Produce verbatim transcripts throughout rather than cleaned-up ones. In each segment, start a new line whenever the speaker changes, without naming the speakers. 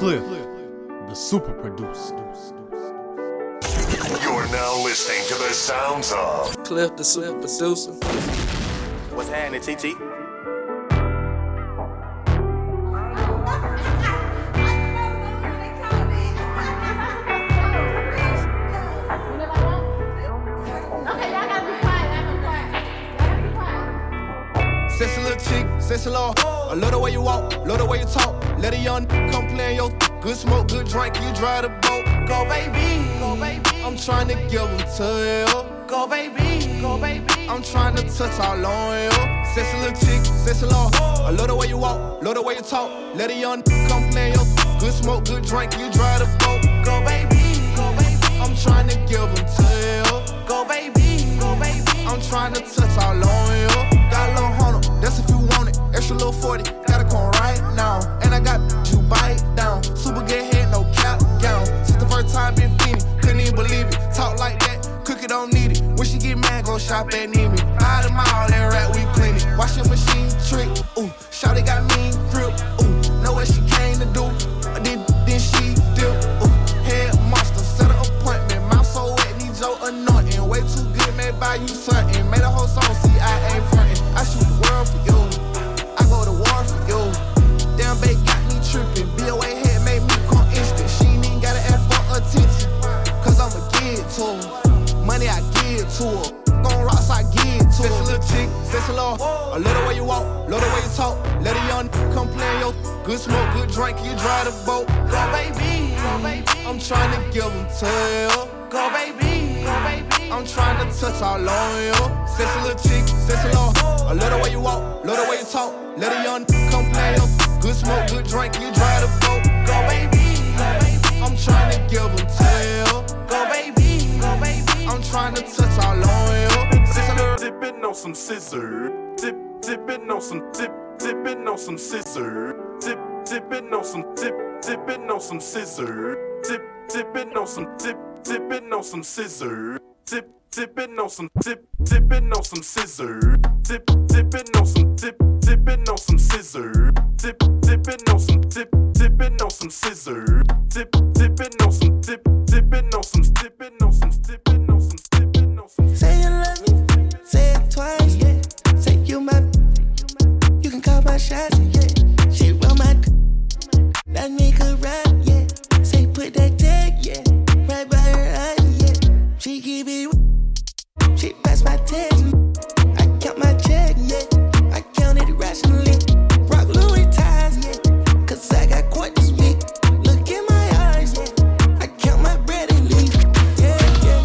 Cliff, the super producer.
You're now listening to the sounds of
Cliff, the super producer.
What's happening, T T?
Sexy little chick, sexy little. I love the way you walk, love the way you talk. Let a young come play in your good smoke, good drink, you drive the boat. Go baby, go baby. I'm trying to give them to you. Go baby, go baby. I'm trying to touch all on you. Sexy little chick, sexy little. I love the way you walk, love the way you talk. Let a young come play in your good smoke, good drink, you drive the boat. Go baby, go baby. I'm trying to give them to you. Go baby, go baby. I'm trying to touch all on you. Got a little hundred, that's if you want it. Extra little forty, gotta come right now. And I got you bite down. Super good head, no cap gown. Since the first time been feeding, couldn't even believe it. Talk like that, cookie don't need it. When she get mad, go shop at Neiman. Buy the mall, that rat, we clean it. Washing machine trick, ooh. Shawty got mean grip, ooh. Know what she came to do, then, then she dip, ooh. Head monster, set an appointment. Mouth so wet, need your anointing. Way too good, may buy you something. Made a whole song, see I ain't frontin'. I shoot the world for you, I go to war for you. Damn babe got me trippin'. B O A head made me come instant. She ain't even gotta ask for attention, cause I'ma give it to her. Money I give to her. Gon' rocks I give to her. Sexy little chick, sexy little. I love the way you walk, love the way you talk. Let a young come play in your good smoke, good drink, you drive the boat. Go baby, go baby. I'm trying to give them to you. Go baby, go baby. I'm trying to touch all on you. Sexy little chick, sexy little. I love the way you walk, love the way you talk. Let a young come play your good smoke, good drink, you drive the boat. Go baby, go baby. I'm trying to give them to you. Go baby, go baby. I'm trying to touch all on you. Sexy little.
Dipping on some scissor. Dip, dipping on some dip, dipping on some scissor. Dip, dipping on some dip, dipping on some scissor. Dip, dipping on some dip, dipping on some scissor. Dip, dipping on some dip, dipping on some scissor. Dip, dipping on some dip, dipping on some scissor. Dip, dipping on some dip, dipping on some scissor. Dip, dipping on some dip, dipping on some dipping on some dipping on some dipping on some.
Say you love me, say it twice, yeah. Say you my, you can call my shots, yeah. She run my, that make her rap, yeah. Say put that tag, yeah, right by her eyes, yeah. She keep it, she pass my test. I count my check, yeah. I count it rationally. Rock Louis ties, yeah. Cause I got quite this week. Look in my eyes, yeah. I count my bread and leave, yeah, yeah.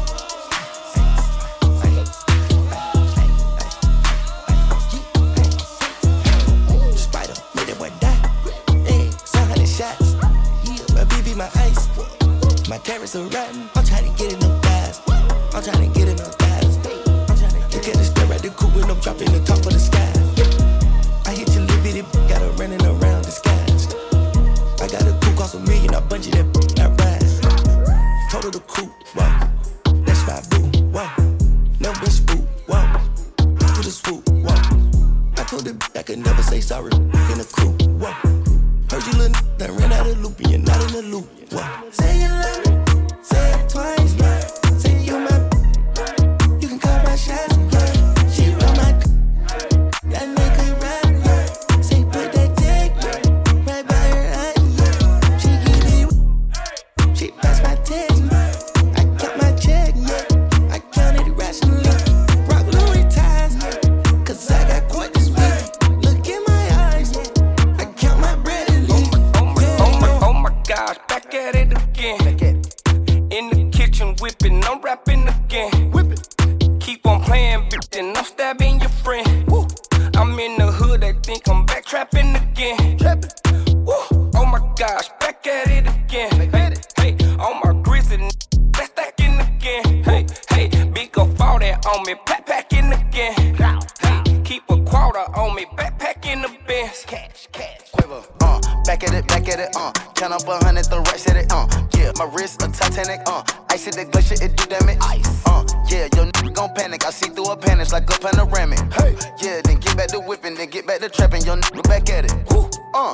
Spider, made that boy die. Hey, seven hundred shots. My B B, my ice. My carrots are rotten. I'm trying to get in them thighs. I'm trying to get in them thighs. Look at the stare at the coupe when I'm dropping the top of the sky. I hit your little bitty, got her running around the skies. I got a coupe cost a million, I bungee that, I ride. Total the coupe, whoa. That's my boo, whoa. Never been spooked, whoa. With a swoop, whoa. I told the I could never say sorry in a coupe, whoa. Heard you little n***, that ran out of the loop and you're not in the loop, whoa. Say you love me, say it twice, yeah. Say you my, you can call my shots, yeah. She run my, that make her rap, yeah. Say put that tag, yeah, right by her eyes, yeah. She keep it, she pass my test, I count my check, yeah. I count it rationally. Rock Louis ties, yeah. Cause I got quite this week. Look in my eyes, yeah. I count my bread and leave.
Oh my, oh my, oh my gosh, back at it again. In the kitchen whipping, I'm rapping again. Whipping. Keep on playing, bitch, and I'm stabbing your friend. Woo. I'm in the hood, they think I'm back trapping again. Trapping. Woo. Oh my gosh, back at it again. Hey, hey, on my grizzly, that's stacking again. Hey, hey, big up all that on me, pack packing again. Hey, keep a quarter on me, backpacking the Benz. Catch, catch.
Quiver, uh, back at it, back at it, uh. Count up a hundred, the rest at it, uh. Yeah, my wrist a Titanic, uh. Ice at the glacier, it do damage. Ice, uh. Yeah, your n*** gon' panic. I see through a panic like a panoramic. Hey, yeah, then get back to whipping, then get back to trapping. Your n*** back at it. Woo. Uh, if it's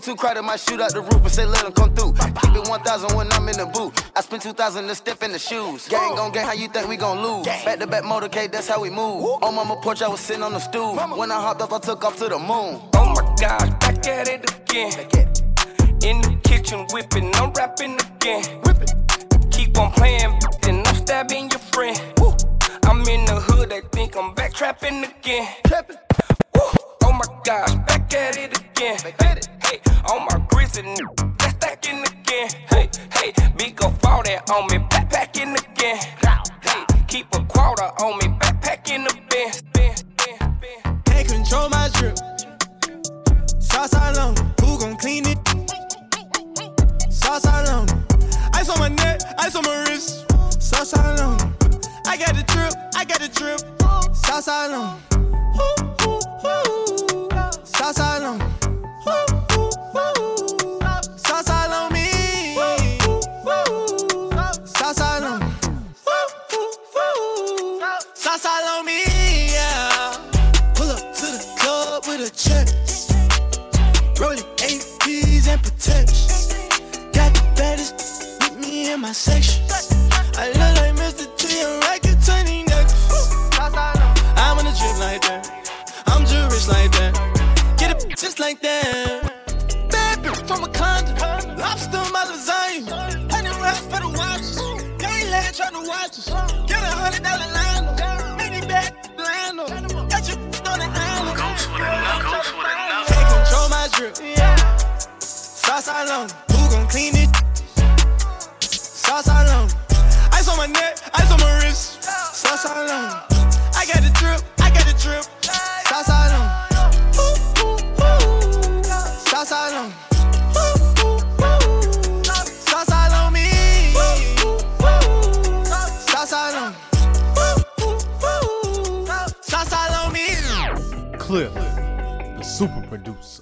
too crowded, might shoot out the roof and say let them come through. Keep it one thousand when I'm in the booth. I spend two thousand to step in the shoes. Gang gon' gang, how you think we gon' lose? Back to back motorcade, that's how we move. On mama porch, I was sitting on the stool. When I hopped off, I took off to the moon.
Oh my gosh, back at it again. In the kitchen whipping, I'm rapping again. Keep on playing, and I'm stabbing your friend. I'm in the hood, they think I'm back trapping again. Oh my gosh, back at it again. Hey, hey, on my grizzly, that's stacking again. Hey, hey, big go fall that on me, backpacking again. Hey, keep a quarter on me, backpacking the bin.
Can't control my drip. Sauce all on, who gon' clean it? Sauce all on, ice on my neck, ice on my wrist. Sauce all on, I got the drip, I got the drip. Sauce all on, sauce all on, sauce all on me. Sauce all on, sauce all on me. Yeah. Pull up to the club with a check. Rolling A Ps and protection. Got the baddest with me in my section. I look like Mister T and Racket twenty next. I'm on a drip like that. I'm Jewish like that. Get it just like that. Bad bitch from a condo. Lobster my lasagna. Hundred racks for the watches. Gangland tryna watch us. Get a hundred dollar line. Mini bag Lando. Got your on the island. Ghost with enough. Ghost with enough. Can't control my drip. Sauce all on. Who gon' clean it? Sauce all on. Ice on my neck, ice on my wrist. Sauce all on. I got the drip, I got the drip. Sauce all on. Sauce all on. Sauce all on me. Sauce all on. Sauce all on me.
Cliff, the super producer.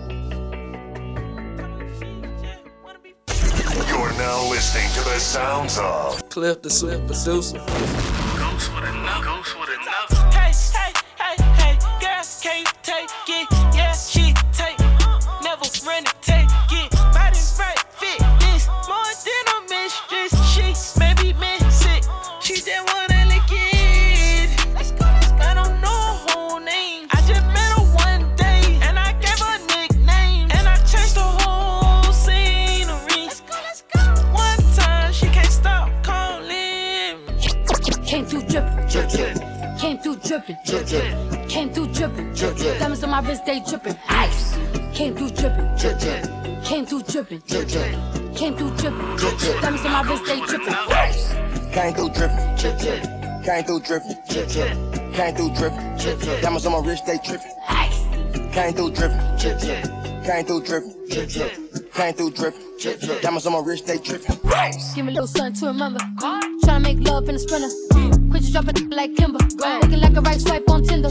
You're now listening to the sounds of
Cliff the Swift producer.
Ghost with enough. Ghost with enough.
Hey, hey, hey, hey, girl can't take it. Yeah, she take, never run it, take it. Body right, fit this more than a mistress. She may be missing. She just wanna lick it. Let's go, let's go. I don't know her whole name. I just met her one day and I gave her a nickname and I changed the whole scenery. Let's go, let's go. One time she can't stop calling.
Came through drippin', drip, drip. Came through drippin', drip, drip. Came through drippin', drip, drip. Diamonds on my wrist, they drippin'. Ice. Came through drippin', drip, drip. Came through drippin', drip, drip. Came through drippin', drip, drip. Diamonds on my wrist, they drippin'. Ice.
Came through drippin', drip, drip. Came through drippin', drip, drip. Came through drippin', drip, drip. Diamonds on my wrist, they drippin'.
Ice.
Came through drippin', drip, drip. Came through drippin', drip, drip. Came through drippin', drip, drip. Diamonds on my wrist, they drippin'.
Give me a little something to remember. Tryna make love in a sprinter. Quit you dropping like Kimber. Looking like a right swipe on Tinder.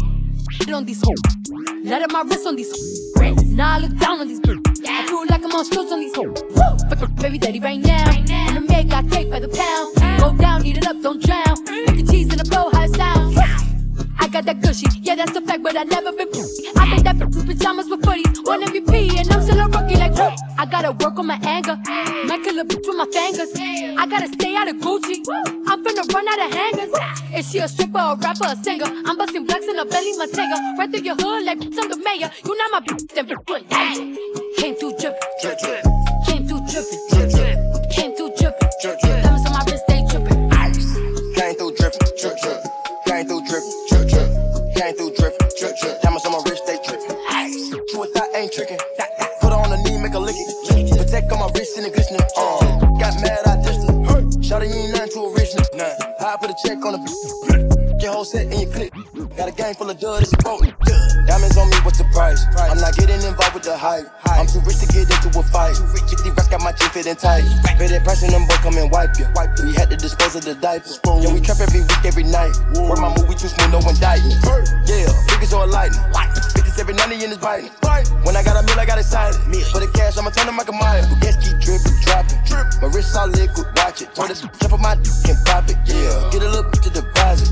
Hit on these hoes. Let up my wrist on these hoes. Now I look down on these bitches. I feel like I'm on stilts on these hoes. Fuck your baby daddy right now. On the maid got cake by the pound. Go down, eat it up, don't drown. Make the cheese in the blow, how it sounds. I got that gushy, yeah that's a fact, but I never been pussy. I think that bitch pajamas with footies, one M V P and I'm still a rookie like whoop. I gotta work on my anger, might kill a bitch with my fingers. I gotta stay out of Gucci, I'm finna run out of hangers. Is she a stripper, a rapper, a singer? I'm busting blacks in her belly, my tiger. Right through your hood like I'm the mayor. You not my bitch, then bitch. Came through drippin', drip, drip. Came through drippin', drip, drip. Came through drippin', drip, drip. Diamonds on my wrist, they drippin'.
Came through drippin', drip, drip. Came through drippin', drip, drip. Came through drippin', drip, drip. Diamonds on my wrist, they drippin'. True or thought ain't trickin'. Put her on the knee, make her lick it. Protect on my wrist and it glistening. Uh, got mad, I dissed her. Shawty, you ain't nothing to original. Nah, I put a check on the your whole set in your clip. Got a gang full of dud, it's potent. Diamonds on me, what's the price? I'm not getting involved with the hype. I'm too rich to get into a fight. fifty racks got my chin fit in tight. Pay that price and them boys come and wipe you. We had to dispose of the diapers. Yeah, we trap every week, every night. Where my movie too smooth, no indictment. Yeah, figures on lightning. fifty-seven ninety in his biting. When I got a meal, I got excited. For the cash, I'ma turn them like a mile. Gas keep dripping, dropping. My wrist all liquid, watch it. Told it, jump on my dick and pop it. Yeah, get a little bit to deposit.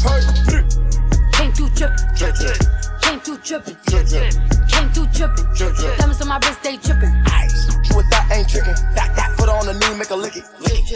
Came through drippin', drip, drip. Came through drippin', drip, drip. Came through drippin', drip, drip. Diamonds on my wrist, they drippin'.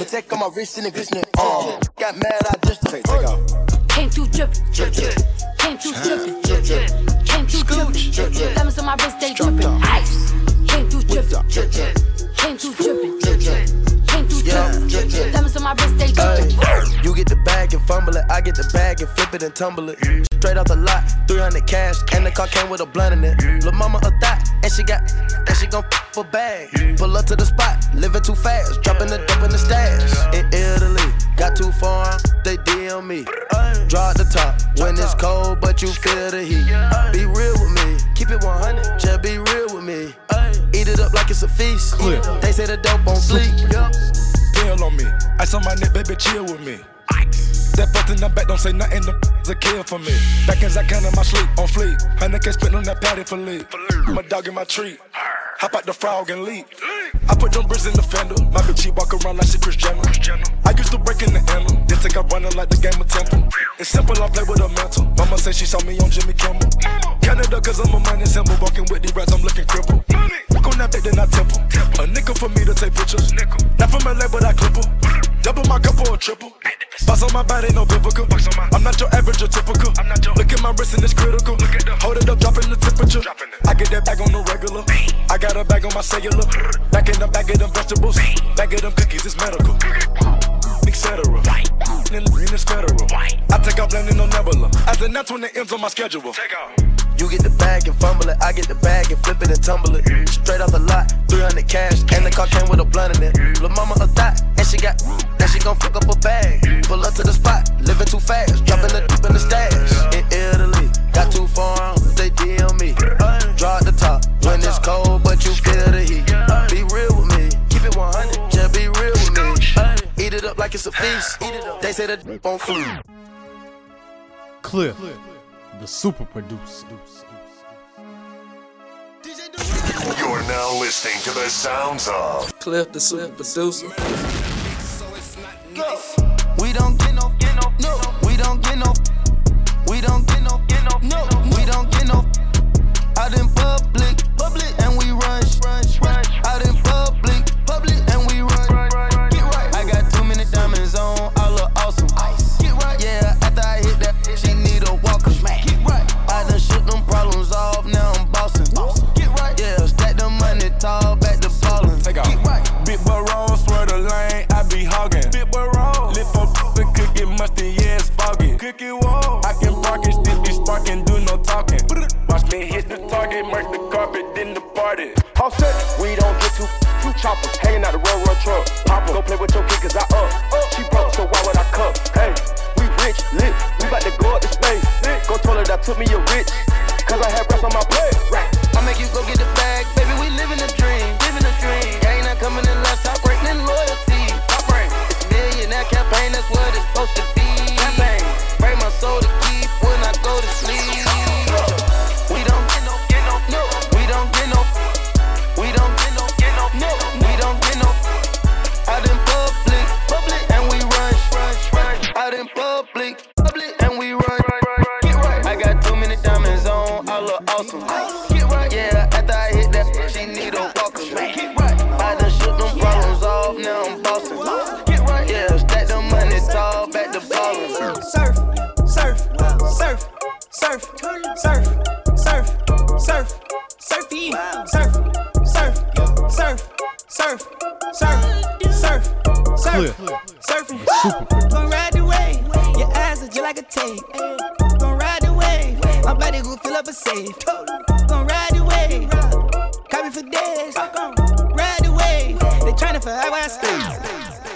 tech on my wrist and the glistening. Uh, got mad, I just take off.
Came through drippin', drip, drip. Came through drippin', drip, drip. Came through drippin', drip, drip. Diamonds on my wrist, they drippin'. Ice. Came through drippin', drip, drip. Came through drippin', drip, drip. Came through drippin'. Diamonds on my wrist, they drippin'.
You get the bag and fumble it, I get the bag and flip it and tumble it. Straight off the lot, three hundred cash, and the car came with a blunt in it. Lil' mama a thot, and she got, and she gon' f a bag. Pull up to the spot, living too fast, dropping the dope in the stash. In Italy, got too far, they D M me. Draw the top, when it's cold, but you feel the heat. Be real with me, keep it one hundred, just be real with me. Eat it up like it's a feast. They say the dope on fleek.
Deal on me, ice on my neck, baby, chill with me. That fucked in the back, don't say nothing, the a kill for me. Back as I can in my sleep, on fleek. Hundred K spit on that patty for leave. My dog in my treat. Hop out the frog and leap. I put them bricks in the fender. My bitch, she walk around like she Chris Jenner. I used to break in the handle, then take up running like the game of Temple. It's simple, I play with a mental. Mama said she saw me on Jimmy Kimmel. Canada, cause I'm a money symbol. Walking with these rats, I'm looking crippled. Walk on that bed, then I temple. A nickel for me to take pictures. Not from L A, but I clip her. Double my cup or a triple. Boss on my body, no biblical. I'm not your average or typical. Look at my wrist and it's critical. Hold it up, dropping the temperature. I get that bag on the regular. I got a bag on my cellular. Back in the bag of them vegetables. Bag of them cookies, it's medical. Etc. In it's federal. I take off landing on Nebula. As the next one, the M's on my schedule. Take off.
You get the bag and fumble it, I get the bag and flip it and tumble it. Straight off the lot, three hundred cash, and the car came with a blunt in it. Lil' mama a thot, and she got, and she gon' fuck up a bag. Pull up to the spot, living too fast, dropping the dope in the stash. In Italy, got too far, they D M me. Draw at the top, when it's cold, but you feel the heat. Be real with me, keep it one hundred, just be real with me. Eat it up like it's a feast, they say the dope on food.
Cliff, the super producer.
You're now listening to the sounds of
Cliff, the super producer.
We don't get no, get no, no. We don't get no, we don't get no, get no, no. We don't get no. Out in public, public, and we rush, rush, rush. Out in public, public, and we run. Get right. I got too many diamonds on, I look awesome. Get right. Yeah, after I hit that, she need a walker. Get right. I done shoot them problems off, now I'm bossing. Get right. Yeah, stack the money tall, back to ballin'. Take off. Get right.
Big boy roll, swear the lane, I be hogging. Big boy roll, lift up the cookie musty, yeah, it's foggy. Cookie wall, I can park it, still be sparking, do no talking. Watch me hit the target, mark the carpet, then the party.
All set, we don't get too, too choppers. Hanging out the road, road truck. Papa, go play with your kid, cause I up. up. She broke, so why would I cup? Hey, we rich, lit, we bout to go up the space. Go told her that took me a rich, cause I had rest on my plate. Right.
I make you go get the bag, baby, we living a dream, living a dream. Ain't not coming in left, top breaking loyalty. Top break, it's a millionaire campaign, that's what it's supposed to be. Campaign, break my soul to keep when I go to sleep. We don't get no, get no, no. We don't get no, we don't get no, get no, no. We don't get no. Out in public, public, and we rush, rush, rush. Out in public, public, and we run. Get right. I got too many diamonds on, I look awesome. Get right. Yeah, after I hit that, she need a walker. Get right. I done shoot them problems off, now I'm bossing. Get right. Yeah, stack the money tall, back to ballin'.
Surf, surf, surf, surf, surf, surf, surf, surfy, surf, surf, surf, surf, surf, surf, surf, surfing. Gon' ride the wave, your eyes are just like a tape. Gon' ride the wave, my body gon' fill up a safe. Gon' ride the wave, caught me for days. Ride the wave, they tryna find out where I stay.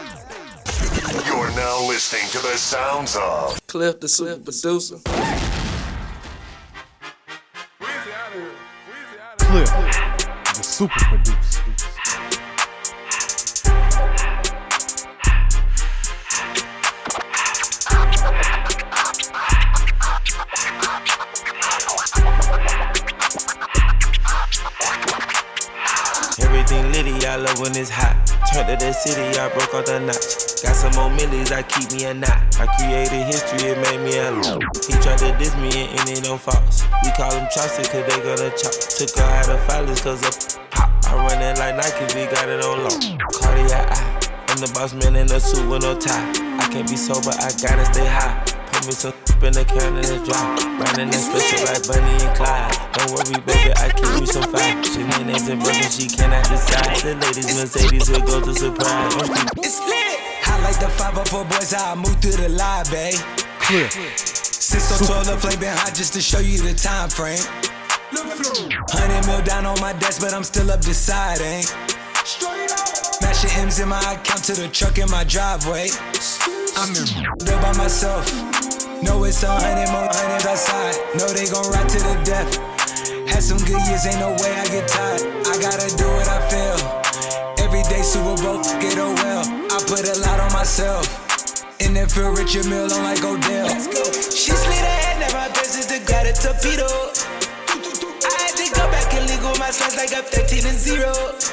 You're now listening to the sounds of
Cliff, the super producer.
Cliff, the super producer.
Everything litty, I love when it's hot. Turned to the city, I broke off the notch. Got some more millies, I keep me a knot. I created history, it made me a lot. He tried to diss me and end it on Fox. We call him Chaucer, cause they gonna chop. Took her out of filers, cause of pop. I run it like Nike, we got it on lock. Cardiac eye, I'm the boss man in a suit with no tie. I can't be sober, I gotta stay high. Put me some in the can and it's dry. Running that special like Bunny and Clyde. Don't worry, baby, I keep you some fire. Shenanigans and broken, she cannot decide. The ladies Mercedes will go to surprise.
It's lit. I like the five oh four boys, how I move through the live, babe.
Clear.
six oh twelve, the flame been hot just to show you the time frame. Hundred mil down on my desk, but I'm still up deciding. Mashing M's in my account to the truck in my driveway. I'm in there by myself. Know it's a hundred more hundreds outside. Know they gon' ride to the death. Had some good years, ain't no way I get tired. I gotta do what I feel. Every day Super Bowl, get oh well. I put a lot on myself. And then feel Richard Mill on like Odell. She slid ahead, now my best is to grab a torpedo. I had to go back and legal my slides like I'm thirteen and zero.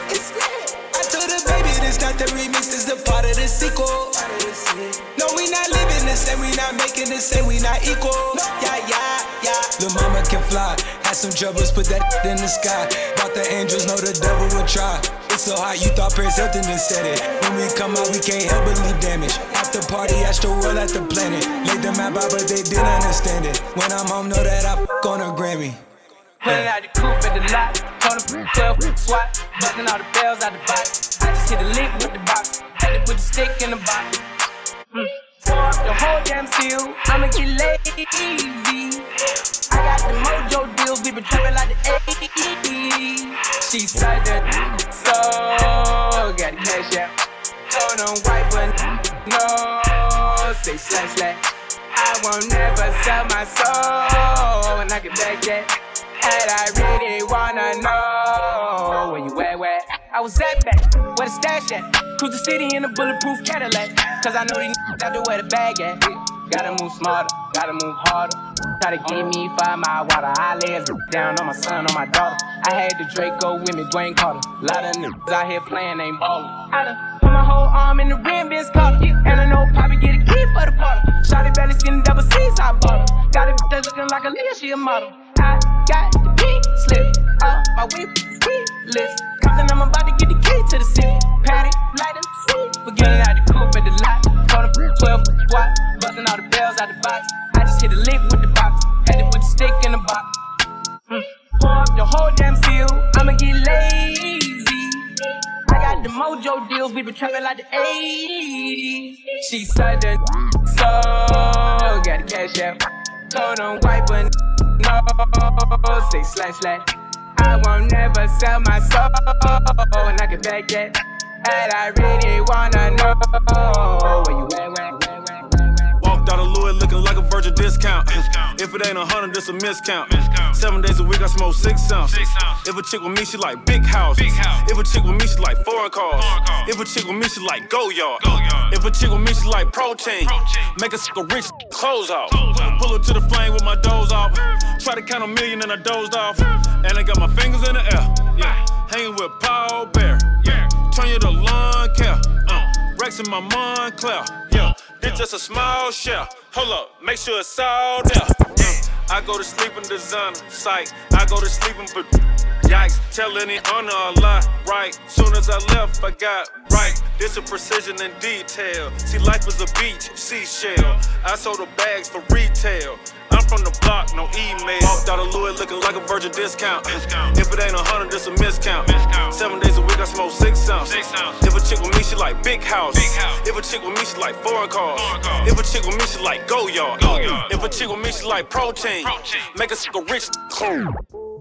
I told her, baby, this not the remix, this is a part of the sequel. No, we not living the same, we not making the same, we not equal. Yeah, yeah, yeah. Lil' mama can fly, had some troubles, put that in the sky. Bought the angels, know the devil will try. It's so hot, you thought Paris Hilton just said it. When we come out, we can't help but leave damage. After party, astro world at the planet. Laid the map out, but they didn't understand it. When I'm home, know that I f*** on a Grammy.
Pulling out the coupe at the lot, told him twelve swat, busting all the bells out the box. I just hit a lick with the box, had to put the stick in the box. Mm. Pour up the whole damn seal, I'ma get lazy. I got the mojo deals, we been trapping like the eighties. She said that so, got the cash out. Told them white but no, say slash slash. I won't never sell my soul, and I can back that. And I really wanna know where you at, where I was at back, where the stash at. Cruise the city in a bulletproof Cadillac. Cause I know these n****s out there where the bag at. Gotta move smarter, gotta move harder. Try to give me five mile water. I lay down on my son, on my daughter. I had the Draco with me, Dwayne Carter. Lot of niggas out here playing, ain't ballin'. I done put my whole arm in the rim, Vince Carter. And I know Poppy get a key for the bottle. Shotty belly skin double C's, I bought her. Got a bitch looking like a Leah, she a model. I got the pink slip off my whip, sweet list. Compton, I'm about to get the key to the city. Patty, light and see. Forgetting out the coupe at the lot. Told him twelve watt, busting all the bells out the box. I just hit a lick with the box, had to put the stick in the box. Mm. Pour up the whole damn seal, I'ma get lazy. I got the mojo deals, we been trapping like the eighties. She said that so, got the cash out. Told them white but no, say slash slash. I won't never sell my soul, and I can back that. And I really wanna know where you at, where, where, where, where.
Walked out of Louis looking like a virgin discount. discount. If it ain't a hundred, it's a miscount. miscount. Seven days a week, I smoke six ounces. Six ounce. If a chick with me, she like big houses. Big house. If a chick with me, she like foreign cars. Foreign car. If a chick with me, she like go yard. Go yard. If a chick with me, she like protein. protein. Make a sick a rich clothes off. Close off. Pull her to the flame with my doze off. Try to count a million and I dozed off. And I got my fingers in the air. Yeah. Hanging with Paul Bear. Yeah. Turn you to lawn care. Uh. Rex in my Montclair. Yeah. It's just a small shell. Hold up, make sure it's all there. Uh. I go to sleep in designer. Psych. I go to sleep in but yikes. Tell any honor a lie. Right. Soon as I left, I got right. This is precision and detail. See, life is a beach, seashell. I sold the bags for retail. I'm from the block, no email. Walked out of Louis looking like a virgin discount. discount. If it ain't a hundred, it's a miscount. miscount. Seven days a week, I smoke six ounces. Six ounce. If a chick with me, she like big house. Big house. If a chick with me, she like foreign cars. Foreign cars. If a chick with me, she like go yard. Go yard. If a chick with me, she like protein. protein. Make a sick a rich clone.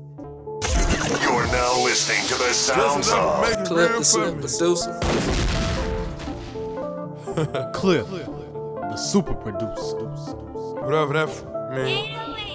You're now listening to the sounds of
Clip the Slim Producer.
Clip the super producer.
Whatever that mean.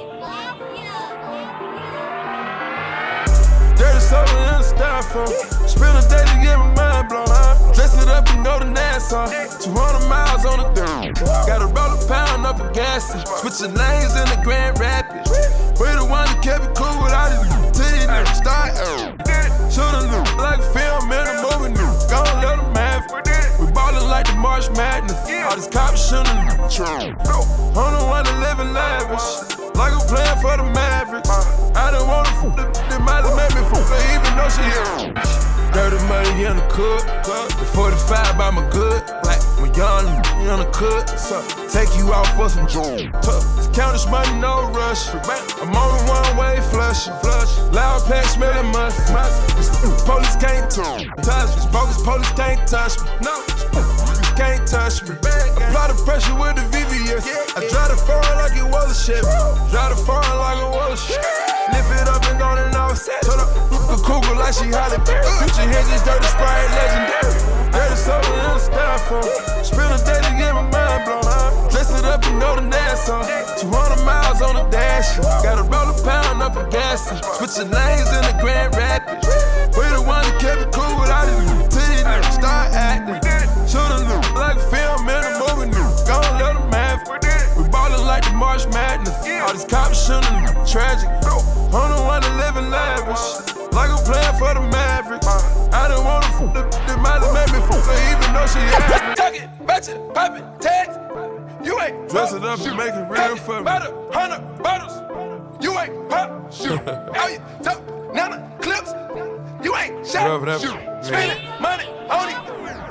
Dirty soda in the styrofoam. Spend a day to get my mind blown. Dress it up and go to Nassau. two hundred miles on the dirt. Gotta roll a pound up a gas. Switching lanes in the Grand Rapids. We the one that kept it cool without it. Till you never start. Should've knew like a film in a movie new. Gonna let them have it. We ballin' like the March Madness. All these cops shouldn't have true. I'm the one that live in lavish. Like I'm playing for the Mavericks. I don't wanna f*** the, the might have made me f*** her even though she here. Dirty money in the cook. The forty-five by my good. Like, I'm young, in the cook. So, take you out for some joint. Count this money, no rush. I'm on the one way flush. Loud pack smelling must. Police can't touch me. Bogus police can't touch me. No, can't touch me. Apply the pressure with the V V S. I drive the foreign like it was a Chevy. Drive the foreign like it was a Chevy. Lift it up and go and all set. Turn up the cougar like she Holly Berry. Future hinges, dirty sprite, legendary. Dirty soda in the styrofoam. Spend a day to get my mind blown. Dress it up and go to Nassau. two hundred miles on the dash. Gotta roll a pound up a gas. Switching lanes in the Grand Rapids. We the one that kept it cool without it. Till these niggas start acting. Should've looked like a film in a movie. Gonna let them have it. We ballin' like the March Madness. All these cops shootin' tragic. I'm the one that living lavish. Like I'm playing for the Mavericks. I don't wanna f*** the that might have made me f*** her even though she asked. Tuck it, match it, pop it, text. You ain't dress it up and make it real for me. About a hundred bottles. You ain't pop, shoot. All you talk, nana clips. You ain't shot, shoot. Spending money on it.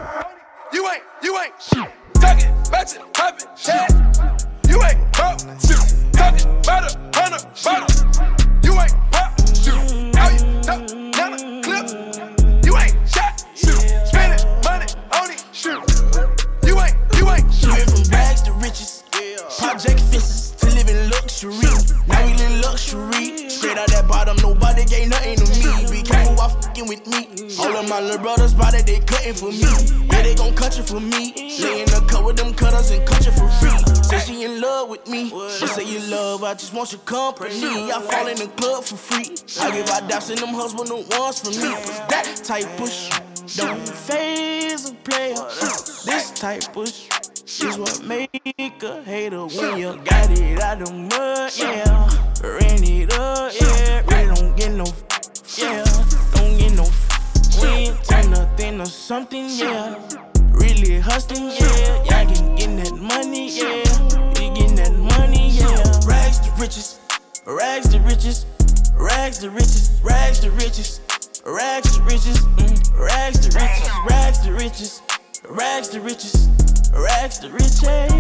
You ain't, you ain't shoot. Tuck it, match it, pop it, text. You ain't pop, shoot. Tuck it, about a hundred bottles. You ain't pop, shoot. All you talk, nana clips. You ain't shot, shoot. Spending money on it, shoot. You ain't, you ain't shoot.
Went from rags to riches, project fences to living luxury. Now we live luxury. Straight out that bottom, nobody gave nothing to me. Be careful while fucking with me. All of my little brothers body, they cutting for me. Yeah, they gon' cut you for me. Lay in the cut with them cutters and cut you for free. Say she in love with me. She say you love, I just want your company. I fall in the club for free. I give out daps and them husband the ones for me. That type push don't phase a player. This type push is what make a hater when you got it out the mud, yeah. Ran it up, yeah. Really don't get no, yeah. Don't get no, we ain't turn nothing or something, yeah. Really hustling, yeah. Y'all can get that money, yeah. We getting that money, yeah. Rags to riches, rags to riches, rags to riches, rags to riches, rags to riches, mm. rags to riches, rags to riches, rags to riches. Rags to riches,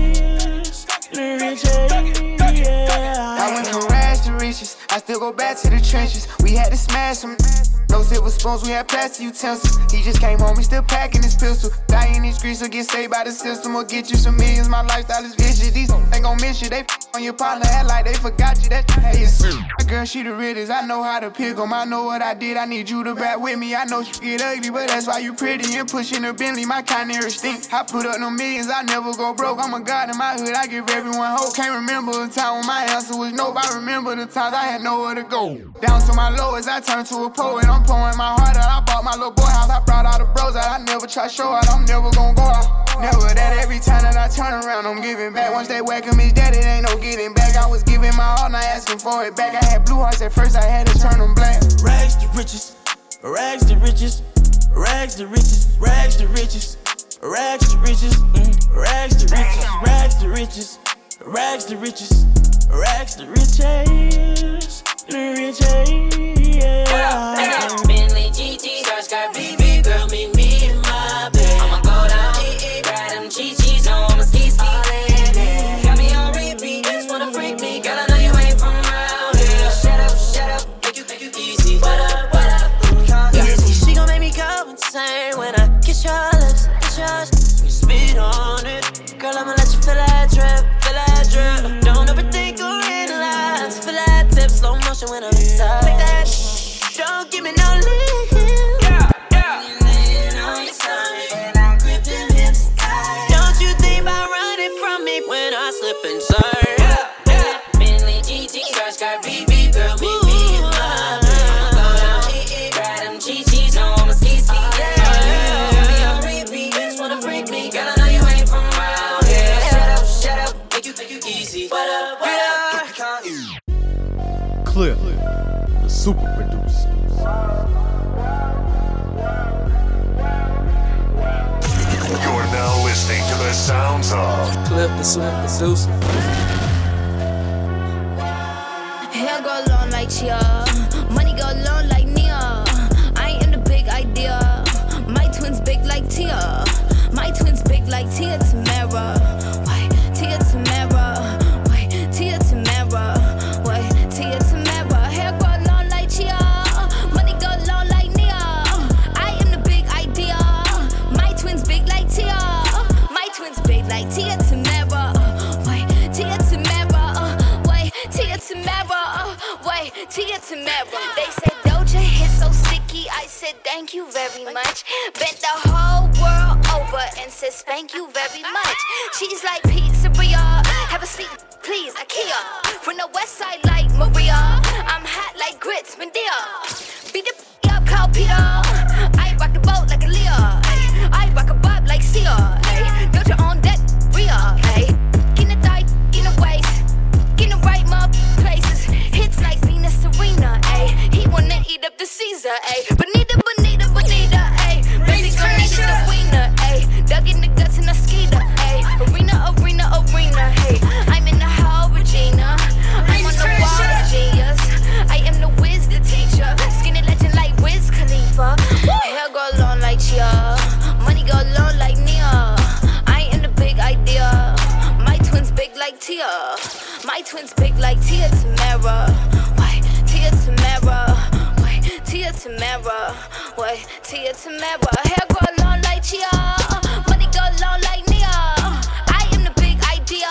the riches, yeah.
I went from rags to riches, I still go back to the trenches. We had to smash them. No silver spoons, we had plastic utensils. He just came home, he still packing his pistol. Die in these streets or get saved by the system or get you some millions. My lifestyle is vicious. These ain't gon' miss you. They f on your partner, act like they forgot you. That hey, is my girl, she the realest. I know how to pick 'em. I know what I did. I need you to back with me. I know she get ugly, but that's why you pretty and pushing a Bentley. My canary stink. I put up no millions. I never go broke. I'm a god in my hood. I give everyone hope. Can't remember a time when my answer was nope. I remember the times I had nowhere to go. Down to my lowest, I turned to a poet. I'm pouring my heart out. I bought my little boy house. I brought all the bros out. I never try show out. I'm never gonna go out. Never that every time that I turn around, I'm giving back. Once they welcome me dead, it ain't no getting back. I was giving my all, not asking for it back. I had blue hearts at first, I had to turn them black.
Rags to riches, rags to riches, rags to riches, rags to riches, rags to riches, mm. rags to riches, rags to riches, rags to riches, rags to riches, the riches, yeah.
Bentley G T, skirt, skirt, B B, girl, meet me in my bed. I'ma go down, E E, ride them G Gs on my ski ski. Got me on repeat, just wanna freak me, girl, I know you ain't from around here. Shut up, shut up, make you, make you easy. What up, what up?
Yeah, she gon' make me go insane when I kiss your lips, kiss yours. You spit on it, girl, I'ma let you feel that drip, feel that drip. Don't overthink or analyze, feel that tip, slow motion when I'm inside. Like that, don't give me no leave. Yeah, yeah. You laying on your stomach and I'm gripping hips tight. Don't you think about running from me when I slip inside?
Yeah, yeah. Bentley G T, skirt, skirt, B B, girl, meet me in my bed. I'ma go down, E E, ride them G Gs on my ski ski. Yeah, yeah. Got me on repeat, just wanna freak me, girl, I know you ain't from around here. Shut up, shut up, make you, make you easy. What up, what up?
Cliff, the super producer.
You're now listening to the sounds of
Cliff, the super producer.
Hair go long like Chia, money go long like Nia. I ain't in the big idea. Might
like Tia Tamara. Wait, Tia Tamara. Wait, Tia Tamara. Wait, Tia Tamara. Hair grow long like Chia. Money go long like Nia. I am the big idea. My twins big like Tia. My twins big like Tia Tamara. Wait, Tia Tamara. Wait, Tia Tamara. Wait, Tia Tamara. They said Doja hit so sticky. I said thank you very much. Bent the whole world over and said spank you very much. She's like pizzeria. Have a seat, please, IKEA. From the west side like Maria. I'm hot like grits, Medea. Beat the p up, call Peter. I rock the boat like a Leah. Ay. I rock a bob like Sia. Ay. Doja on that Rhea. Ay. Get the thigh, in the waist. Get the right mob places. Hits like Venus Serena. Ay. He wanna eat up the Caesar. Ay. Bonita, bonita, bonita. Ay. Baby gonna eat the wiener. Ay. Dug in the guts in a skeeter. Ay. Arena, arena, arena. Hey. I'm in the hall, Regina. I'm on the wall, genius. I am the whiz, the teacher. Skinny legend like Wiz Khalifa. Hair go long like Chia. Money go long like Nia. I am the big idea. My twins big like Tia. My twins big like Tia Tamara. Why, Tia Tamara. Why, Tia Tamara. Why, Tia Tamara. Hair grow long like Chia. Money go long like Nia. I am the big idea.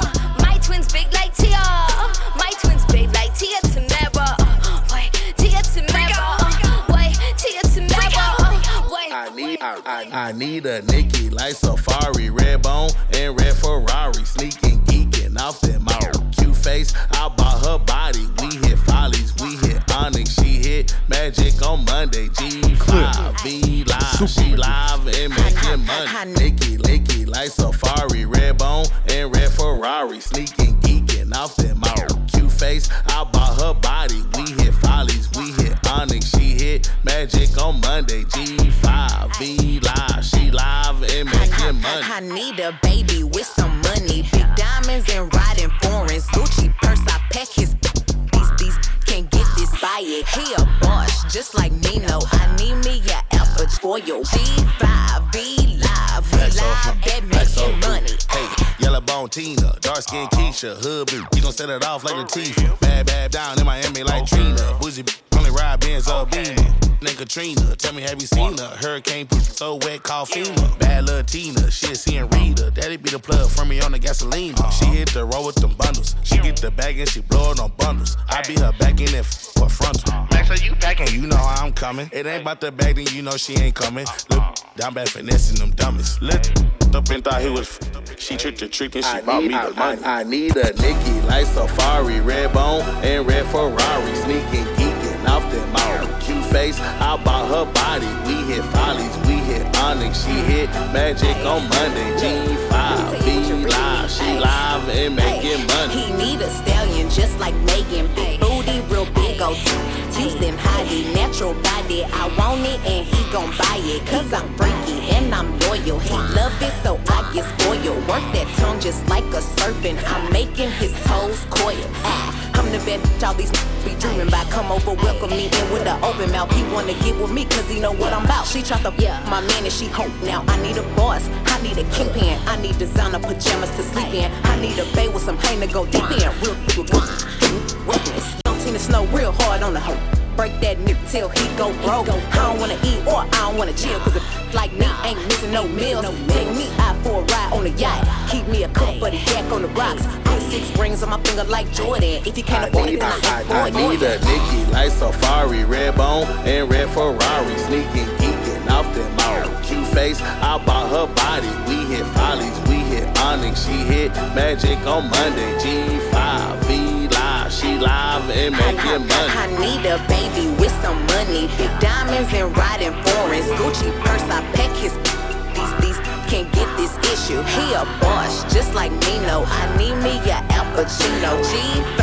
My twins big like Tia. My twins big like Tia Tamara. Why, Tia Tamara. Why, Tia Tamara. Why,
I need, I, I, I need a Nicki like Safari, red bone and red Ferrari, sneaking, geeking off that mouth. Cute face, I bought her body. We hit follies, we hit Onyx, she hit Magic on Monday. G five, V live, she live and making money. Nicki, Nicki like Safari, red bone and red Ferrari, sneaking, geeking off that mouth. Cute face, I bought her body. We hit follies, we hit Onyx, she hit Magic on Monday. G five, V live, she live and making money.
I need a baby with some money, big diamonds and riding foreigns. Gucci purse, I pack his. These bees can't get this by it. He a boss, just like Nino. I need me a apple spoil. G five, V live, we live, that making money.
Hey, yellow bone Tina, dark skin Keisha, hood bitch, he gon' set it off like Latifah. Bad, bad down in Miami like Trina. Bougie only ride Benz or Beamer. Name Katrina, tell me have you seen her? Hurricane so wet, call FEMA. Bad little Tina, shit seeing Rita. Daddy be the plug for me on the gasolina. She hit the road with them bundles. She get the bag and she blow it on bundles. I be her back in it for frontal. Max, are you packing? You know how I'm coming. It ain't about the bag, then you know she ain't coming. Look, down bad finessing them dummies. Look, up and thought he was. She tricked the trick and she I bought need, me the money. I, I need a Nicki like Safari, red bone and red Ferrari, sneaking, geeking off that mouth. Cute face, I bought her body. We hit follies, we hit Onyx, she hit Magic on Monday. G five, V live, she live and making money.
He need a stallion just like Megan, big booty, real big old Houston hottie, natural body. I want it and he gon' buy it, cause I'm freaky and I'm loyal. He love it so I get spoiled. Work that tongue just like a serpent. I'm making his toes coil. Ah, I'm the best bitch all these be dreaming about. Come over, welcome me in with an open mouth. He wanna get with me cause he know what I'm about. She tried to yeah. my man and she hope now. I need a boss, I need a kingpin. I need designer pajamas to sleep in. I need a bae with some pain to go deep in. Real, real, real, realness. Young Tina Snow real hard on the hoe. Break that nip till he go broke. I don't wanna eat or I don't wanna chill, cause a like me ain't missing no meals. Take me out for a ride on the yacht. Keep me a cup for the yak on the rocks. Put six rings on my finger like Jordan. If you can't afford it, then I ain't
I, I, I need a Nicki like Safari, red bone and red Ferrari, sneaking, geeking off that mouth. Cute face, I bought her body. We hit follies, we hit Onyx, she hit Magic on Monday. G five, V live, she live and making money.
I need a baby with some money, big diamonds and riding foreigns. Gucci purse, I pack his. These these can't get this issue. He a boss, just like Nino. I need me a Al Pacino. G